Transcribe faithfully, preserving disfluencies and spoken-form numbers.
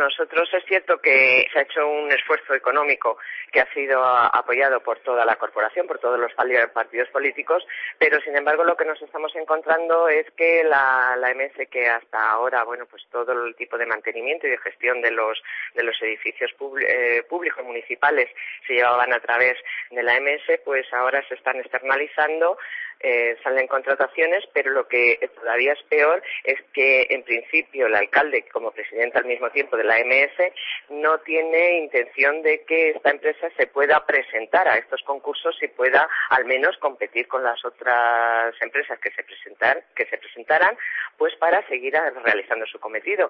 Nosotros es cierto que se ha hecho un esfuerzo económico que ha sido apoyado por toda la corporación, por todos los partidos políticos, pero sin embargo lo que nos estamos encontrando es que la, la M S, que hasta ahora, bueno, pues todo el tipo de mantenimiento y de gestión de los de los edificios públicos, eh, públicos municipales se llevaban a través de la M S, pues ahora se están externalizando. Eh, salen contrataciones, pero lo que todavía es peor es que en principio el alcalde, como presidente al mismo tiempo de la M S, no tiene intención de que esta empresa se pueda presentar a estos concursos y pueda al menos competir con las otras empresas que se presentar, que se presentaran, pues para seguir realizando su cometido.